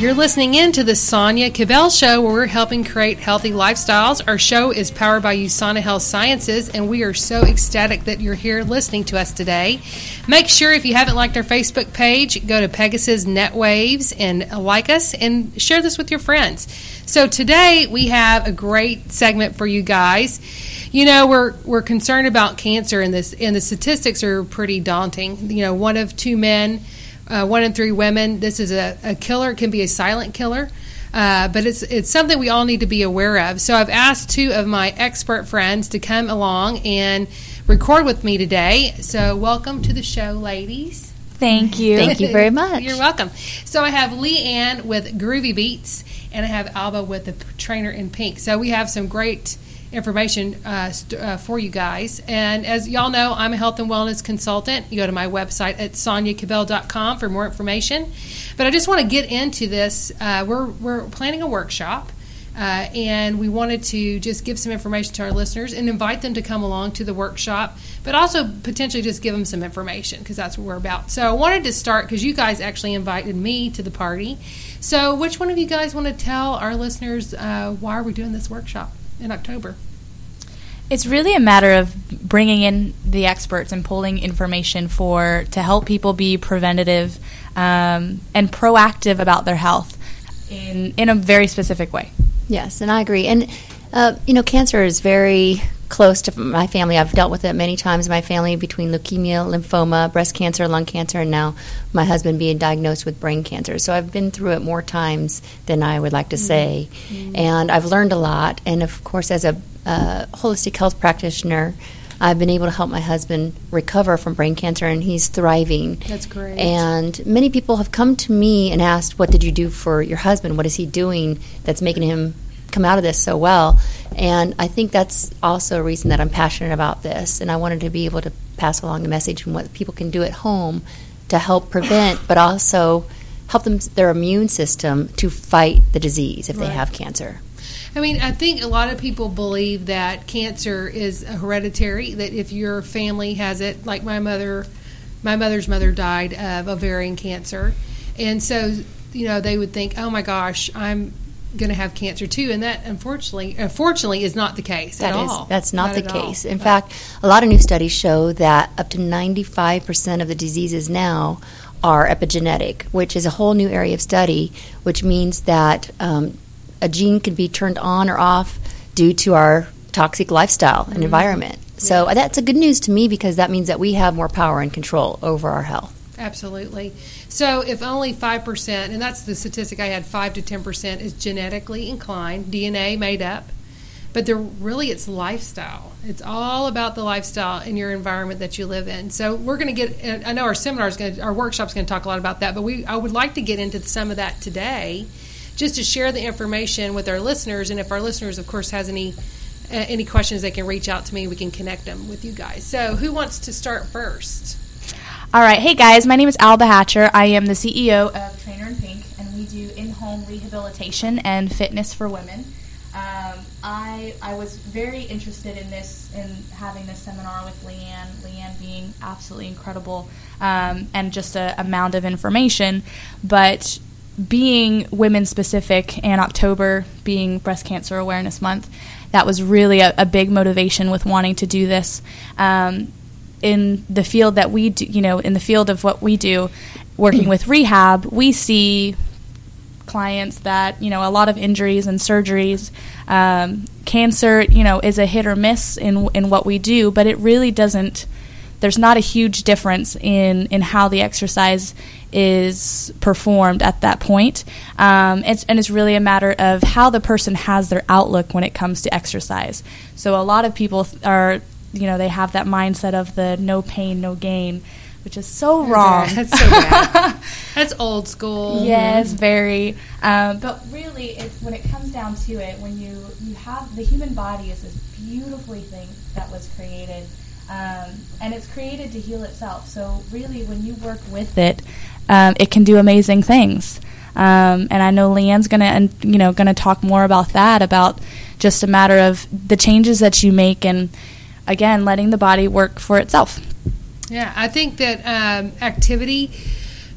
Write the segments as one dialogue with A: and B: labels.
A: You're listening in to the Sonia Cabell Show, where we're helping create healthy lifestyles. Our show is powered by USANA Health Sciences, and we are so ecstatic that you're here listening to us today. Make sure, if you haven't liked our Facebook page, go to Pegasus NetWaves and like us and share this with your friends. So today we have a great segment for you guys. You know, we're concerned about cancer, and the statistics are pretty daunting. You know, 1 of 2 men, 1 in 3 women. This is a killer. It can be a silent killer, but it's something we all need to be aware of. So I've asked 2 of my expert friends to come along and record with me today. So welcome to the show, ladies.
B: Thank you.
C: Thank you very much.
A: You're welcome. So I have Leanne with Groovy Beats, and I have Alba with the Trainer in Pink. So we have some great information for you guys. And as y'all know, I'm a health and wellness consultant. You go to my website at soniacabell.com for more information. But I just want to get into this. We're planning a workshop, and we wanted to just give some information to our listeners and invite them to come along to the workshop, but also potentially just give them some information, because that's what we're about. So I wanted to start because you guys actually invited me to the party. So which one of you guys want to tell our listeners why are we doing this workshop in October?
B: It's really a matter of bringing in the experts and pulling information to help people be preventative and proactive about their health in a very specific way.
C: Yes, and I agree. And, cancer is very close to my family. I've dealt with it many times in my family, between leukemia, lymphoma, breast cancer, lung cancer, and now my husband being diagnosed with brain cancer. So I've been through it more times than I would like to say. Mm-hmm. And I've learned a lot. And, of course, as a holistic health practitioner, I've been able to help my husband recover from brain cancer, and he's thriving.
A: That's great.
C: And many people have come to me and asked, what did you do for your husband? What is he doing that's making him come out of this so well? And I think that's also a reason that I'm passionate about this, and I wanted to be able to pass along the message and what people can do at home to help prevent, but also help their immune system to fight the disease if they have cancer.
A: I mean, I think a lot of people believe that cancer is hereditary, that if your family has it, like my mother's mother died of ovarian cancer. And so, they would think, oh my gosh, I'm going to have cancer too. And that, unfortunately, is not the case at all.
C: That's not the case. In fact, a lot of new studies show that up to 95% of the diseases now are epigenetic, which is a whole new area of study, which means that a gene can be turned on or off due to our toxic lifestyle and environment. So that's a good news to me, because that means that we have more power and control over our health.
A: Absolutely. So if only 5%, and that's the statistic I had, 5 to 10% is genetically inclined, DNA made up, but it's lifestyle. It's all about the lifestyle and your environment that you live in. So we're going to get, I know our workshop's going to talk a lot about that, but I would like to get into some of that today, just to share the information with our listeners. And if our listeners, of course, has any questions, they can reach out to me. We can connect them with you guys. So who wants to start first?
B: All right. Hey, guys. My name is Alba Hatcher. I am the CEO of Trainer in Pink, and we do in-home rehabilitation and fitness for women. I was very interested in having this seminar with Leanne being absolutely incredible, and just a amount of information. But being women-specific and October being Breast Cancer Awareness Month, that was really a big motivation with wanting to do this. In the field that we do, in the field of what we do, working with rehab, we see clients that, a lot of injuries and surgeries. Cancer, is a hit or miss in what we do, but it really doesn't. There's not a huge difference in how the exercise is performed at that point. It's really a matter of how the person has their outlook when it comes to exercise. So a lot of people are, they have that mindset of the no pain, no gain, which is so wrong.
A: That's so bad. That's old school.
B: Yes, very. But really, when it comes down to it, when you have the human body is this beautifully thing that was created. And it's created to heal itself. So really, when you work with it, it can do amazing things. And I know Leanne's gonna talk more about that, about just a matter of the changes that you make, and again, letting the body work for itself.
A: Yeah, I think that activity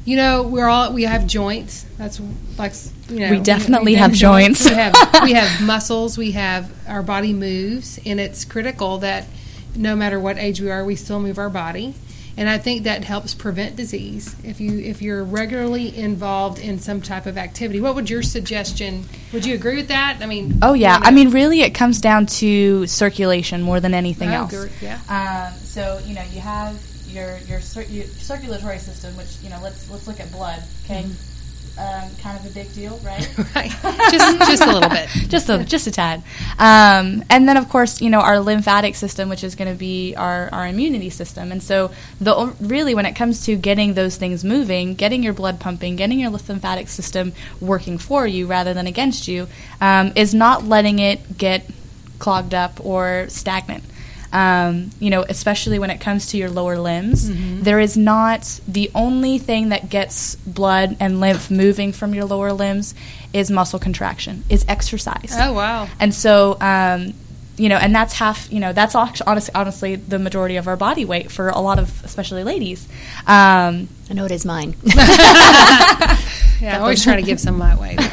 A: we have joints. That's like,
B: we definitely have joints.
A: We have muscles. We have our body moves, and it's critical that no matter what age we are, we still move our body. And I think that helps prevent disease if you're regularly involved in some type of activity. What would your suggestion? Would you agree with that? I mean,
B: oh yeah. I mean, really, it comes down to circulation more than anything else.
A: Yeah.
B: So you have your circulatory system, which let's look at blood. Okay. Mm-hmm. Kind of a big deal, right?
A: Right. Just a little bit.
B: just a tad. And then, of course, our lymphatic system, which is going to be our immunity system. And so, really, when it comes to getting those things moving, getting your blood pumping, getting your lymphatic system working for you rather than against you, is not letting it get clogged up or stagnant. Especially when it comes to your lower limbs, mm-hmm. There is not the only thing that gets blood and lymph moving from your lower limbs is muscle contraction, is exercise.
A: Oh, wow.
B: And so, and that's that's honestly the majority of our body weight for a lot of, especially ladies.
C: I know it is mine.
A: Yeah, I always try to give some of my weight.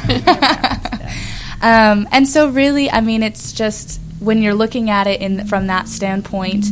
B: And so really, I mean, it's just, when you're looking at it from that standpoint,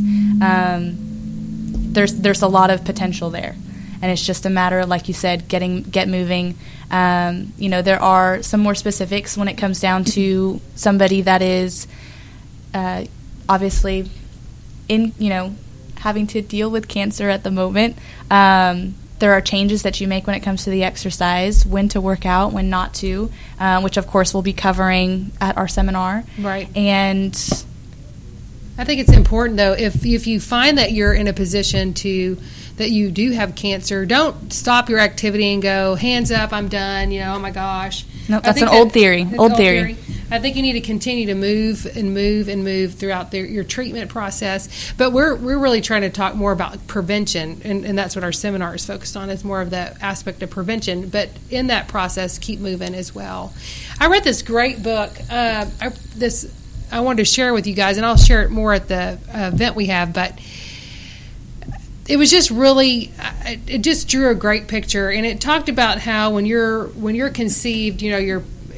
B: there's a lot of potential there, and it's just a matter of, like you said, get moving. There are some more specifics when it comes down to somebody that is obviously having to deal with cancer at the moment. There are changes that you make when it comes to the exercise, when to work out, when not to, which, of course, we'll be covering at our seminar.
A: Right.
B: And
A: I think it's important, though, if you find that you're in a position that you do have cancer, don't stop your activity and go, hands up, I'm done, oh, my gosh.
B: No, that's an old theory. Old theory.
A: I think you need to continue to move and move and move throughout your treatment process. But we're really trying to talk more about prevention, and that's what our seminar is focused on, is more of the aspect of prevention. But in that process, keep moving as well. I read this great book. I wanted to share with you guys, and I'll share it more at the event we have, but it was just really, it just drew a great picture, and it talked about how when you're conceived, you're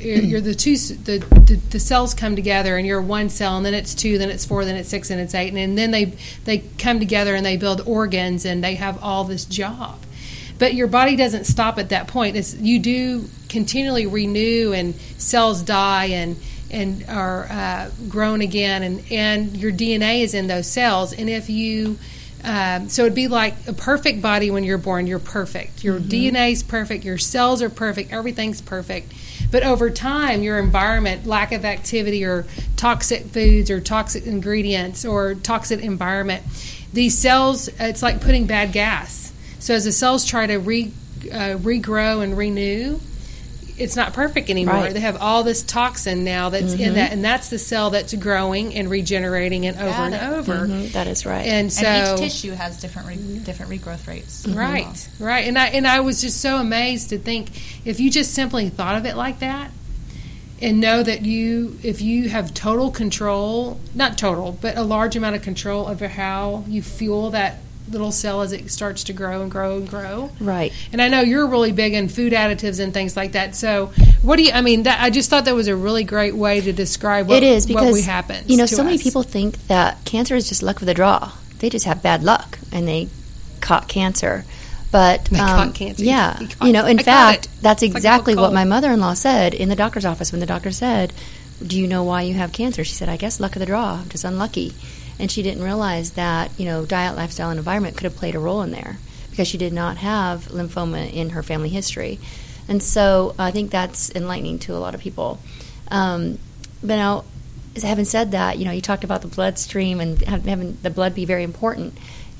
A: the cells come together, and you're one cell, and then it's two, then it's four, then it's six, and it's eight, and then they come together and they build organs, and they have all this job. But your body doesn't stop at that point. You do continually renew, and cells die and are grown again, and your DNA is in those cells. And if you so it'd be like a perfect body when you're born. You're perfect. Your mm-hmm. DNA's perfect. Your cells are perfect. Everything's perfect. But over time, your environment, lack of activity, or toxic foods, or toxic ingredients, or toxic environment, these cells, it's like putting bad gas. So as the cells try to regrow and renew, it's not perfect anymore. Right. They have all this toxin now that's mm-hmm. in that, and that's the cell that's growing and regenerating and over and over.
C: Mm-hmm. That is right.
B: And each tissue has different regrowth rates.
A: Mm-hmm. Right. And I was just so amazed to think, if you just simply thought of it like that, and know that if you have total control, not total, but a large amount of control over how you fuel that little cell as it starts to grow and grow and grow.
C: Right.
A: And I know you're really big in food additives and things like that. So I just thought that was a really great way to describe what happens.
C: So many people think that cancer is just luck of the draw. They just have bad luck and they caught cancer. But
A: caught cancer.
C: Yeah. In fact, that's exactly what my mother-in-law said in the doctor's office when the doctor said, "Do you know why you have cancer?" She said, "I guess luck of the draw. I'm just unlucky." And she didn't realize that, diet, lifestyle, and environment could have played a role in there, because she did not have lymphoma in her family history. And so I think that's enlightening to a lot of people. But now, having said that, you talked about the bloodstream and having the blood be very important.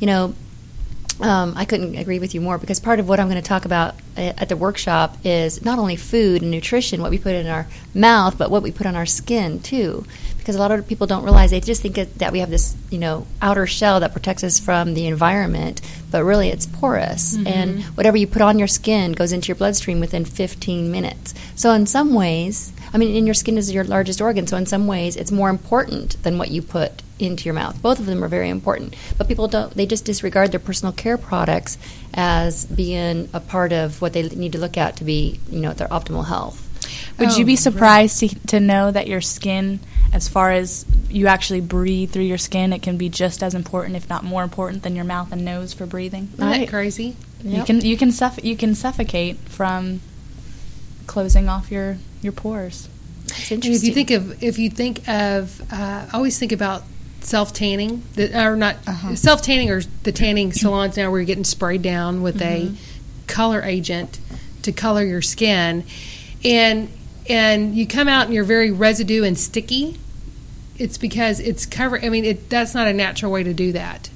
C: I couldn't agree with you more, because part of what I'm going to talk about at the workshop is not only food and nutrition, what we put in our mouth, but what we put on our skin too. Because a lot of people don't realize, they just think that we have this, outer shell that protects us from the environment, but really it's porous. Mm-hmm. And whatever you put on your skin goes into your bloodstream within 15 minutes. So in some ways, and your skin is your largest organ, so in some ways it's more important than what you put into your mouth. Both of them are very important. But people they just disregard their personal care products as being a part of what they need to look at to be, their optimal health.
B: Would you be surprised to know that your skin, as far as you actually breathe through your skin, it can be just as important, if not more important, than your mouth and nose for breathing?
A: Isn't that crazy?
B: Yep. You can suffocate from closing off your pores.
C: It's interesting.
A: If you think of, I always think about self-tanning, self-tanning or the tanning salons now where you're getting sprayed down with a color agent to color your skin, and you come out and you're very residue and sticky. It's because it's covered. I mean, that's not a natural way to do that,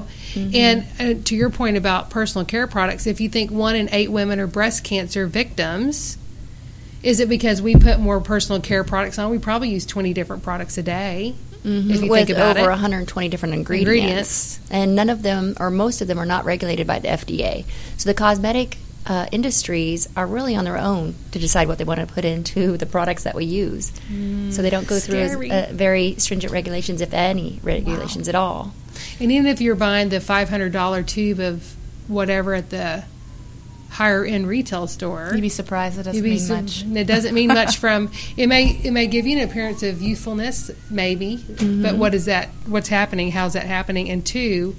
A: And to your point about personal care products, if you think 1 in 8 women are breast cancer victims, is it because we put more personal care products on? We probably use 20 different products a day. If you think about
C: over
A: it.
C: 120 different ingredients. And none of them, or most of them, are not regulated by the FDA. So the cosmetic industries are really on their own to decide what they want to put into the products that we use. So they don't go through very stringent regulations, if any regulations at all.
A: And even if you're buying the $500 tube of whatever at the higher end retail store,
B: you'd be surprised it doesn't mean much.
A: It doesn't mean much from it may give you an appearance of youthfulness, maybe, but what is that? What's happening? How's that happening? And 2,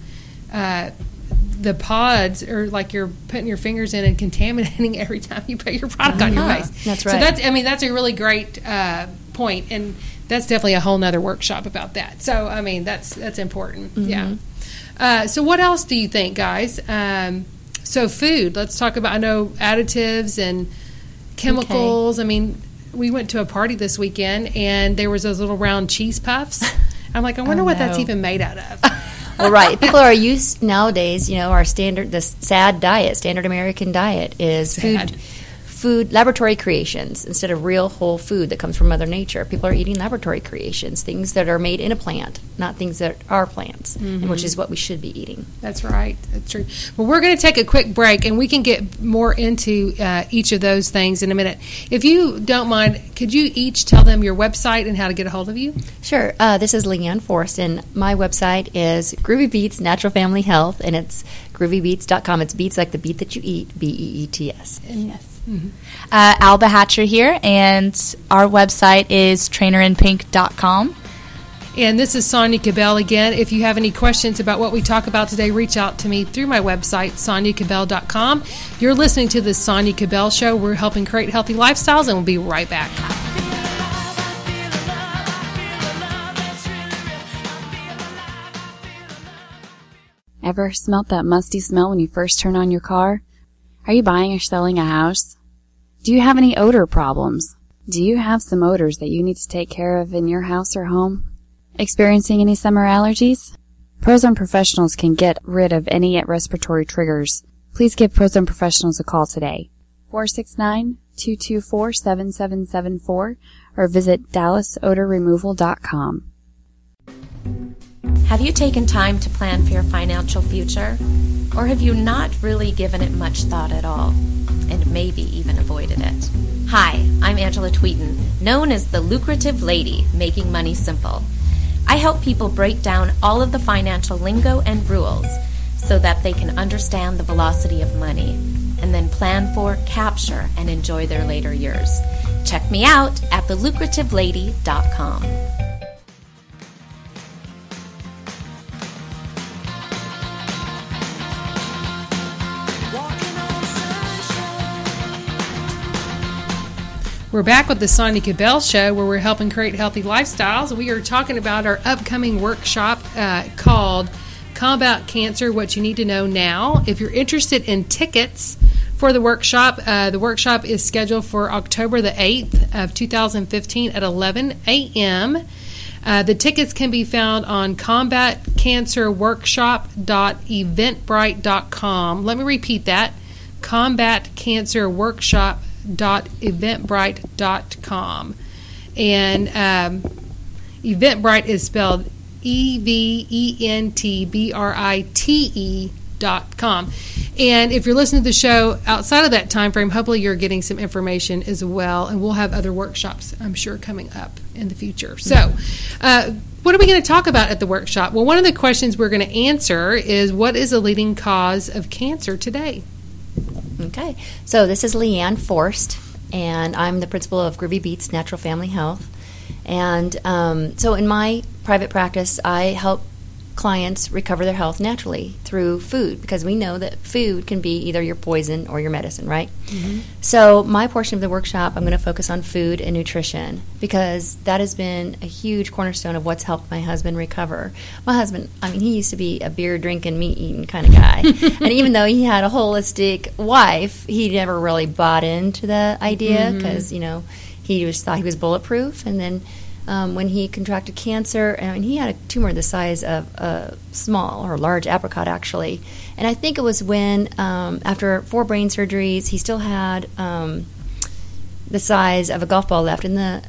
A: the pods are like you're putting your fingers in and contaminating every time you put your product on your face.
C: That's right.
A: So that's a really great point, and that's definitely a whole nother workshop about that. So I mean that's important. Yeah. So what else do you think, guys? So food. Let's talk about. I know additives and chemicals. Okay. I mean, we went to a party this weekend, and there was those little round cheese puffs. I'm like, I wonder what that's even made out of.
C: Well, right. People are used nowadays, our standard American diet is food, laboratory creations instead of real whole food that comes from Mother Nature. People are eating laboratory creations, things that are made in a plant, not things that are plants, and which is what we should be eating.
A: That's right. That's true. Well, we're going to take a quick break, and we can get more into each of those things in a minute. If you don't mind, could you each tell them your website and how to get a hold of you?
C: Sure. This is Leanne Forrest, and my website is Groovy Beets Natural Family Health, and it's groovybeets.com. It's beets like the beet that you eat, BEETS.
B: Yes. Alba Hatcher here, and our website is trainerandpink.com.
A: And this is Sonia Cabell again. If you have any questions about what we talk about today, reach out to me through my website, soniacabell.com. You're listening to the Sonia Cabell Show. We're helping create healthy lifestyles, and we'll be right back.
D: Ever smelt that musty smell when you first turn on your car? Are you buying or selling a house? Do you have any odor problems? Do you have some odors that you need to take care of in your house or home? Experiencing any summer allergies? Prozone Professionals can get rid of any respiratory triggers. Please give Prozone Professionals a call today. 469-224-7774 or visit DallasOdorRemoval.com.
E: Have you taken time to plan for your financial future? Or have you not really given it much thought at all, and maybe even avoided it? Hi, I'm Angela Tweeten, known as the Lucrative Lady, Making Money Simple. I help people break down all of the financial lingo and rules so that they can understand the velocity of money, and then plan for, capture, and enjoy their later years. Check me out at thelucrativelady.com.
A: We're back with the Sonia Cabell Show, where we're helping create healthy lifestyles. We are talking about our upcoming workshop called Combat Cancer, What You Need to Know Now. If you're interested in tickets for the workshop is scheduled for October the 8th of 2015 at 11 a.m. The tickets can be found on combatcancerworkshop.eventbrite.com. Let me repeat that, combatcancerworkshop.eventbrite.com. And Eventbrite is spelled EVENTBRITE.com. cancerfood.com. And if you're listening to the show outside of that time frame, hopefully you're getting some information as well. And we'll have other workshops, I'm sure, coming up in the future. So what are we going to talk about at the workshop? Well, one of the questions we're going to answer is, what is a leading cause of cancer today?
C: Okay. So this is Leanne Forst, and I'm the principal of Groovy Beats Natural Family Health. And so in my private practice, I help clients recover their health naturally through food, because we know that food can be either your poison or your medicine, right? Mm-hmm. So my portion of the workshop, I'm going to focus on food and nutrition, because that has been a huge cornerstone of what's helped my husband recover. My husband, I mean, he used to be a beer-drinking, meat-eating kind of guy. And even though he had a holistic wife, he never really bought into the idea, because, you know, he just thought he was bulletproof. And then when he contracted cancer, and he had a tumor the size of a small or large apricot, actually. And I think it was when, after 4 brain surgeries, he still had the size of a golf ball left. And the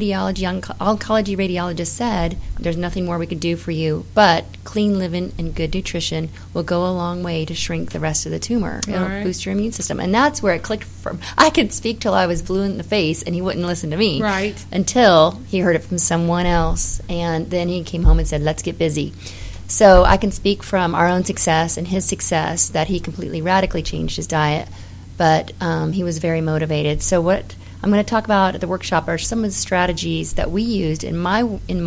C: oncology radiologist said, there's nothing more we could do for you, but clean living and good nutrition will go a long way to shrink the rest of the tumor. It'll boost your immune system. And that's where it clicked from. I could speak till I was blue in the face, and he wouldn't listen to me.
A: Right.
C: Until he heard it from someone else. And then he came home and said, let's get busy. So I can speak from our own success and his success that he completely radically changed his diet. But he was very motivated. So what I'm going to talk about at the workshop are some of the strategies that we used in my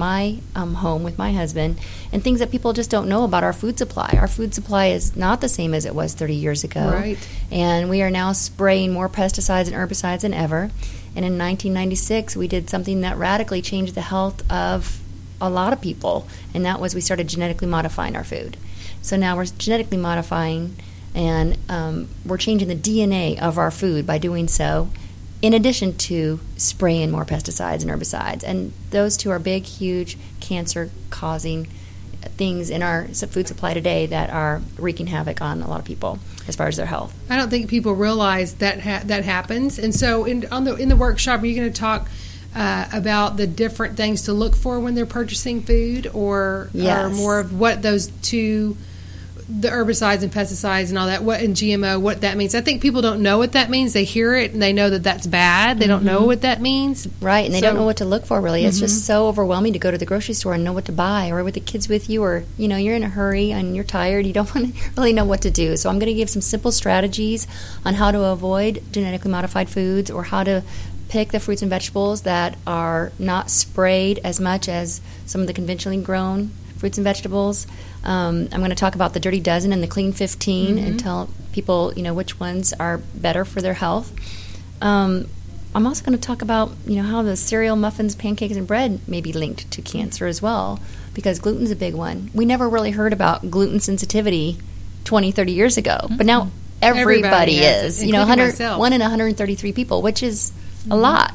C: home with my husband, and things that people just don't know about our food supply. Our food supply is not the same as it was 30 years ago.
A: Right.
C: And we are now spraying more pesticides and herbicides than ever. And in 1996, we did something that radically changed the health of a lot of people, and that was we started genetically modifying our food. So now we're genetically modifying, and we're changing the DNA of our food by doing so, in addition to spraying more pesticides and herbicides. And those two are big, huge cancer-causing things in our food supply today that are wreaking havoc on a lot of people as far as their health.
A: I don't think people realize that that happens. And so in the workshop, are you going to talk about the different things to look for when they're purchasing food, or more of what those two, the herbicides and pesticides and all that, what in GMO, what that means? I think people don't know what that means. They hear it and they know that that's bad. They don't know what that means.
C: Right, and they don't know what to look for, really. It's just so overwhelming to go to the grocery store and know what to buy, or with the kids with you, or, you know, you're in a hurry and you're tired. You don't really know what to do. So I'm going to give some simple strategies on how to avoid genetically modified foods, or how to pick the fruits and vegetables that are not sprayed as much as some of the conventionally grown fruits and vegetables. I'm going to talk about the Dirty Dozen and the Clean 15 and tell people, you know, which ones are better for their health. I'm also going to talk about, you know, how the cereal, muffins, pancakes, and bread may be linked to cancer as well, because gluten's a big one. We never really heard about gluten sensitivity 20, 30 years ago, but now everybody is. You know, 1 in 133 people, which is a lot,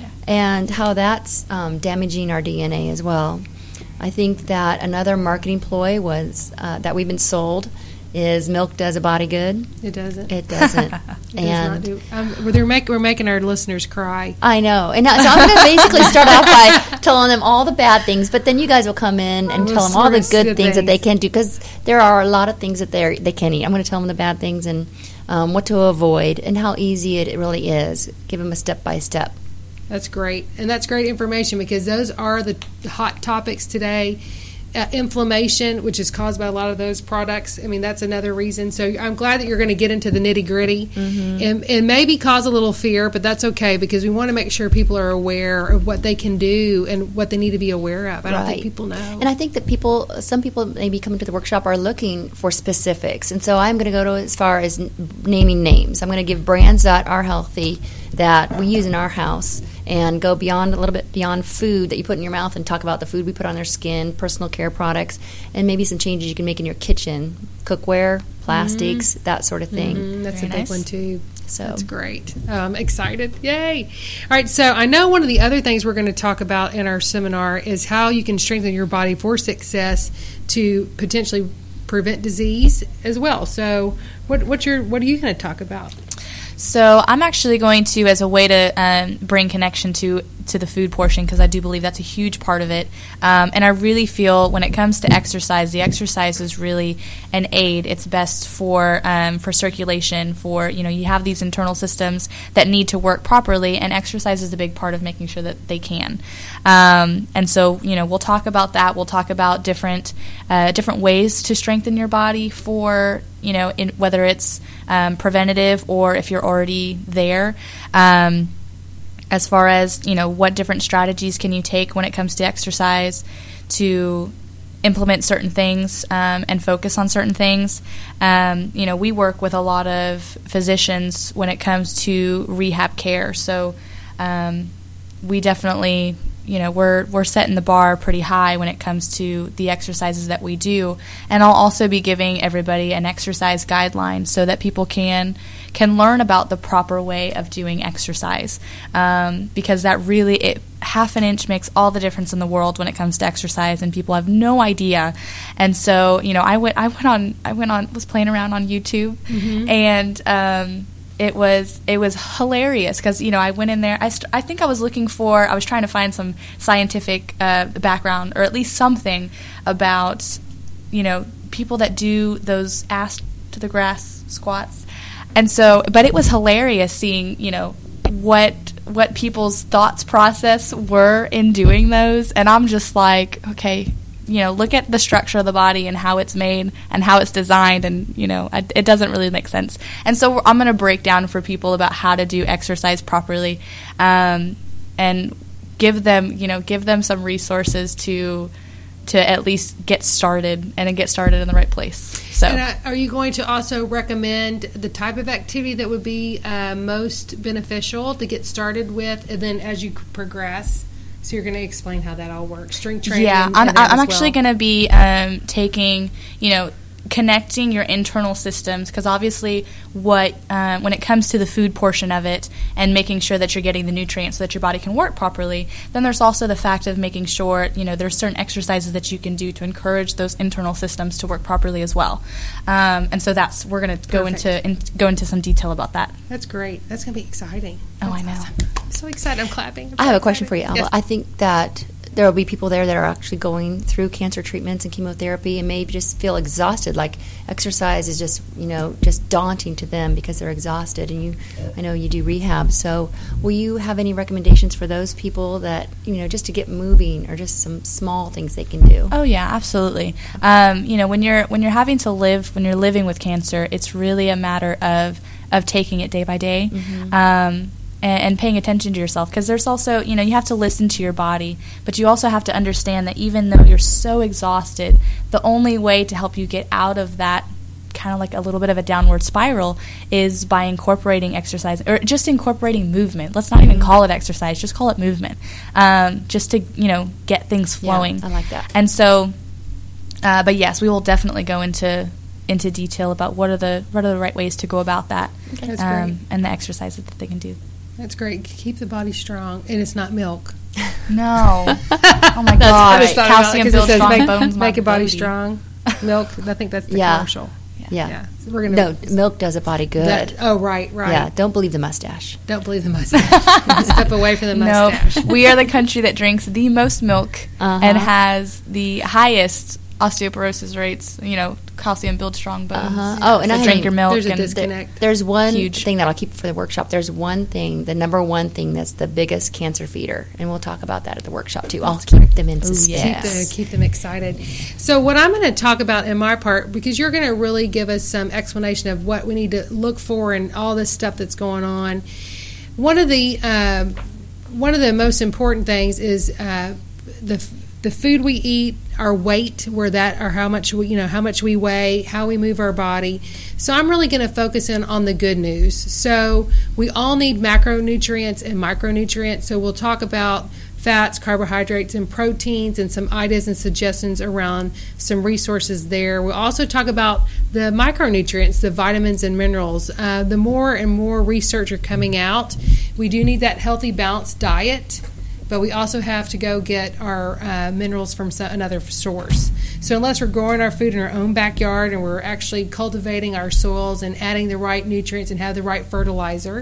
C: and how that's damaging our DNA as well. I think that another marketing ploy was that we've been sold is milk does a body good.
A: It doesn't.
C: It doesn't.
A: And does not do. We're making our listeners cry.
C: I know. And so I'm going to basically start off by telling them all the bad things, but then you guys will come in and tell them all the good things that they can do, because there are a lot of things that they can eat. I'm going to tell them the bad things and what to avoid and how easy it really is. Give them a step-by-step.
A: That's great. And that's great information, because those are the hot topics today. Inflammation, which is caused by a lot of those products. I mean, that's another reason. So I'm glad that you're going to get into the nitty-gritty and maybe cause a little fear, but that's okay, because we want to make sure people are aware of what they can do and what they need to be aware of. I don't think people know.
C: And I think that some people maybe coming to the workshop are looking for specifics. And so I'm going to go as far as naming names. I'm going to give brands that are healthy, that we use in our house, and go beyond, a little bit beyond food that you put in your mouth, and talk about the food we put on our skin, personal care products, and maybe some changes you can make in your kitchen, cookware, plastics, that sort of thing.
A: That's a big one too.
C: So
A: that's great. Excited. Yay. All right, so I know one of the other things we're going to talk about in our seminar is how you can strengthen your body for success to potentially prevent disease as well. So what are you going to talk about?
B: So I'm actually going to, as a way to bring connection to to the food portion, because I do believe that's a huge part of it. And I really feel when it comes to exercise, the exercise is really an aid. It's best for circulation, for, you have these internal systems that need to work properly, and exercise is a big part of making sure that they can. And so, we'll talk about that. We'll talk about different ways to strengthen your body for, whether it's preventative or if you're already there. As far as, what different strategies can you take when it comes to exercise to implement certain things and focus on certain things. We work with a lot of physicians when it comes to rehab care. So we definitely, we're setting the bar pretty high when it comes to the exercises that we do. And I'll also be giving everybody an exercise guideline so that people can learn about the proper way of doing exercise, because that really, half an inch makes all the difference in the world when it comes to exercise, and people have no idea. And so, I was playing around on YouTube, and it was hilarious because, I went in there. I think I was trying to find some scientific background, or at least something about, people that do those ass to the grass squats. And so, but it was hilarious seeing, what people's thoughts process were in doing those. And I'm just like, okay, look at the structure of the body and how it's made and how it's designed, and, it doesn't really make sense. And so I'm going to break down for people about how to do exercise properly, and give them some resources to at least get started and get started in the right place. So,
A: and are you going to also recommend the type of activity that would be most beneficial to get started with, and then as you progress? So you're going to explain how that all works, strength training.
B: Yeah, I'm actually going to be taking, connecting your internal systems, because obviously when it comes to the food portion of it and making sure that you're getting the nutrients so that your body can work properly, then there's also the fact of making sure, there's certain exercises that you can do to encourage those internal systems to work properly as well. And so we're going to go into some detail about that.
A: That's great. That's going to be exciting.
B: That's I know.
A: Awesome. I'm so excited. I'm clapping.
C: I have a question for you, Alba.
A: Yes.
C: I think that there will be people there that are actually going through cancer treatments and chemotherapy and maybe just feel exhausted. Like exercise is just, just daunting to them because they're exhausted. And I know you do rehab. So will you have any recommendations for those people that, just to get moving, or just some small things they can do?
B: Oh yeah, absolutely. When you're living with cancer, it's really a matter of taking it day by day. Mm-hmm. And paying attention to yourself, because there's also, you have to listen to your body, but you also have to understand that even though you're so exhausted, the only way to help you get out of that kind of like a little bit of a downward spiral is by incorporating exercise, or just incorporating movement. Let's not even call it exercise, just call it movement, just to, get things flowing.
C: Yeah, I like that.
B: And so, but yes, we will definitely go into detail about what are the right ways to go about that,
A: That's great.
B: and the exercises that they can do.
A: That's great. Keep the body strong, and it's not milk.
B: No. Oh my gosh. Calcium builds strong bones.
A: Make your body strong. Milk. I think that's the commercial.
C: Yeah.
A: So we're gonna
C: milk does a body good.
A: Right.
C: Yeah. Don't believe the mustache.
A: Don't believe the mustache. Step away from the mustache.
B: No. We are the country that drinks the most milk and has the highest osteoporosis rates, calcium builds strong bones.
C: Oh, and
B: so drink your milk.
A: There's a disconnect.
C: There's one thing that I'll keep for the workshop. There's one thing, the number one thing that's the biggest cancer feeder, and we'll talk about that at the workshop too. I'll keep them in suspense.
A: Keep them excited. So what I'm going to talk about in my part, because you're going to really give us some explanation of what we need to look for and all this stuff that's going on. One of the most important things is the food we eat, our weight, or how much we weigh, how we move our body. So I'm really going to focus in on the good news. So we all need macronutrients and micronutrients. So we'll talk about fats, carbohydrates, and proteins, and some ideas and suggestions around some resources there. We'll also talk about the micronutrients, the vitamins and minerals. The more and more research are coming out. We do need that healthy, balanced diet, but we also have to go get our minerals from another source. So unless we're growing our food in our own backyard and we're actually cultivating our soils and adding the right nutrients and have the right fertilizer,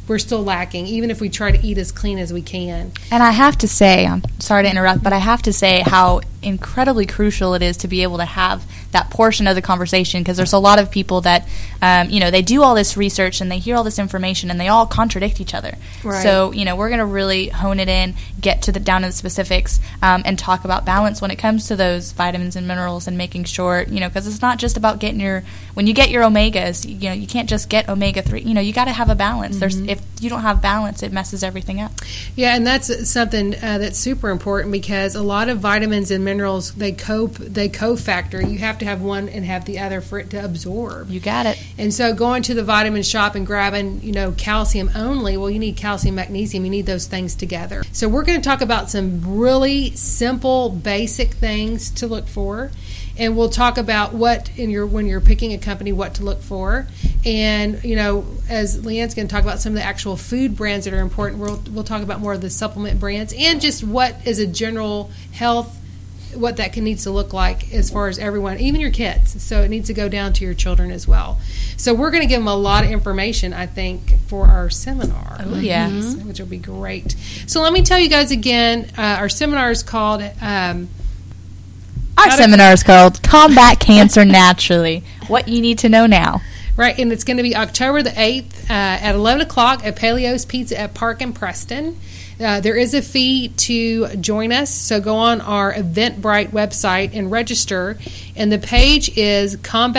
A: we're still lacking, even if we try to eat as clean as we can.
B: And I have to say, I'm sorry to interrupt, but I have to say how incredibly crucial it is to be able to have that portion of the conversation, because there's a lot of people that, they do all this research and they hear all this information and they all contradict each other.
A: Right.
B: So, we're going to really hone it in, get down to the specifics, and talk about balance when it comes to those vitamins and minerals, and making sure, because it's not just about when you get your omegas, you can't just get omega-3, you got to have a balance. If you don't have balance, it messes everything up.
A: Yeah, and that's something that's super important, because a lot of vitamins and minerals, they co-factor. You have to have one and have the other for it to absorb.
B: You got it.
A: And so going to the vitamin shop and grabbing, calcium only, well, you need calcium, magnesium, you need those things together. So we're going to talk about some really simple, basic things to look for. And we'll talk about when you're picking a company, what to look for. And, as Leanne's going to talk about some of the actual food brands that are important, we'll talk about more of the supplement brands and just what is a general health, what that needs to look like as far as everyone, even your kids. So it needs to go down to your children as well. So we're going to give them a lot of information, I think, for our seminar.
B: Oh, yeah.
A: Which will be great. So let me tell you guys again, our seminar is called...
B: Our seminar is called Combat Cancer Naturally. What you need to know now.
A: Right, and it's going to be October the 8th at 11 o'clock at Paleo's Pizza at Park in Preston. There is a fee to join us, so go on our Eventbrite website and register. And the page is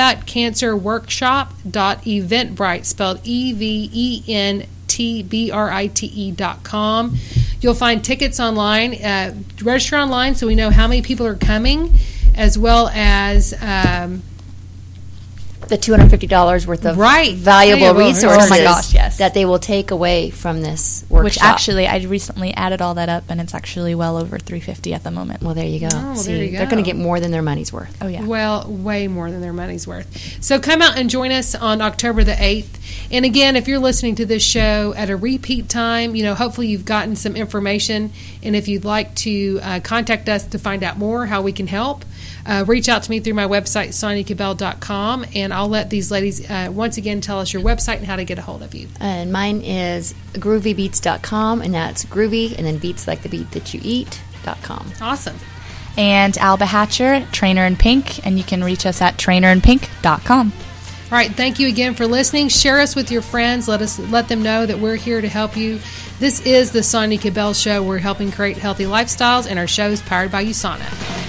A: combatcancerworkshop.eventbrite, spelled EVENTBRITE.com. You'll find tickets online. Register online so we know how many people are coming, as well as...
C: the $250 worth of valuable resources
B: oh my gosh, yes.
C: that they will take away from this workshop.
B: Which actually, I recently added all that up, and it's actually well over $350 at the moment.
C: Well, there you go.
A: Oh,
C: See,
A: there you go.
C: They're going to get more than their money's worth.
B: Oh, yeah.
A: Well, way more than their money's worth. So come out and join us on October the 8th. And again, if you're listening to this show at a repeat time, hopefully you've gotten some information. And if you'd like to contact us to find out more how we can help, reach out to me through my website, SoniaCabell.com, and I'll let these ladies once again tell us your website and how to get a hold of you.
C: And mine is groovybeats.com, and that's groovy, and then beats like the beat that you eat.com.
A: Awesome.
B: And Alba Hatcher, Trainer in Pink, and you can reach us at trainerinpink.com.
A: All right, thank you again for listening. Share us with your friends. Let them know that we're here to help you. This is the Sonia Cabell Show. We're helping create healthy lifestyles, and our show is powered by USANA.